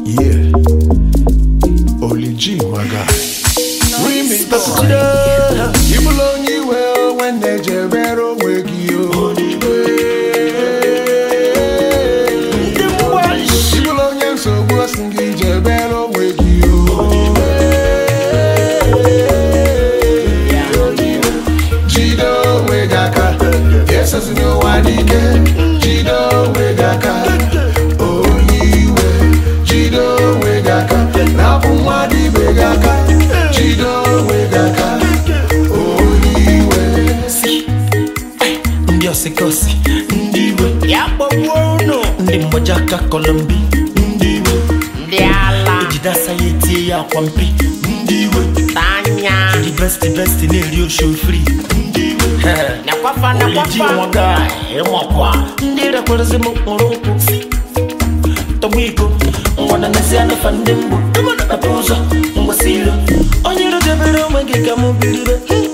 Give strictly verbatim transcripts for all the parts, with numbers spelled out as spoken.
Yeah, Oli G, my guy. Remix. You belong you well when they jabero with you. You belong you so good, singing jabero with you. Jido Wegaka, yes, as you know, I need Jido Wegaka. Sikosi ndiwe yabowono ndi mbojaka kolombi ndiwe ndiala ujidasa yeti ya kwampi ndiwe tanya ndi best best ne rio show free ndiwe na kwafa na kwafa mwaga emwakwa ndira kweleze mu moroko tobiko ngwana nasiana fandembo na poza ngwasilo onyiro debere mwengeka mubiribe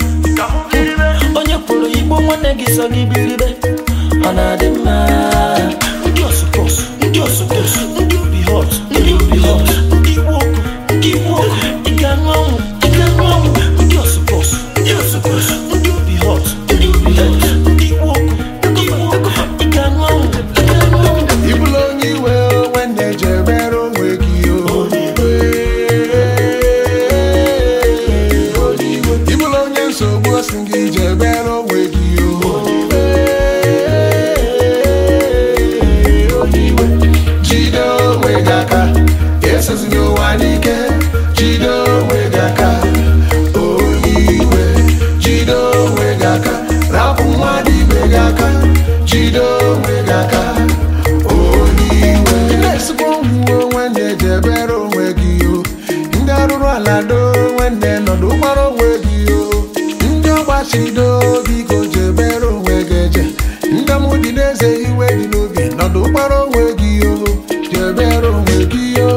so gibiribe anadema ndio suppose ndio suppose ndio be hot ndio be hot ndio walk ndio walk ikanwamu ikanwamu ndio suppose ndio suppose ndio be hot ndio be hot ndio walk ndio walk ikanwamu ikanwamu you belong you well when they jabero with you. You belong you so good singing jabero with you. Yes, as you know, I need Jido Wegaka. Oh, Iwe, Jido Wegaka. Rapu Madi Wegaka. Jido Wegaka. Oh, Iwe. Let's go when they jabero wegio. Indaru alado when they no do maro wegio. Inda bashido biko jabero wegeje. Inda mudineze iwe dinobi no do maro wegio. Jabero wegio.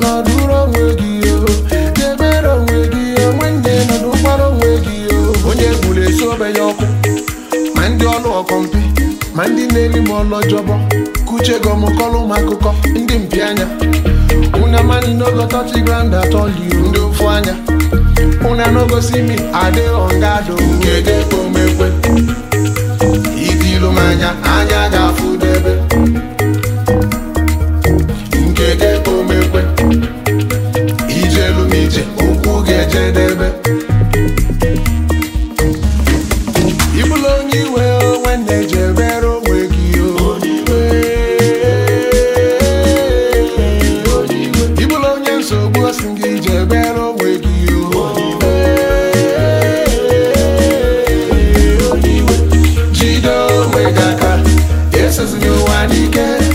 Mandi ọnụ ọkọmpi ma ndị na-eli m ọlọjọbọ kuche gọm kọlụ m akụkọ ndị mpi anya una mani n'ogo touch ground atọli ndị ofu anya una n'ogosi mi adị ọngado nkede omekwe itilu m anya anya ga-afụ debe nkede omekwe ijelu m ije ụkwụ ga-eje debe. Yes, as you know, I need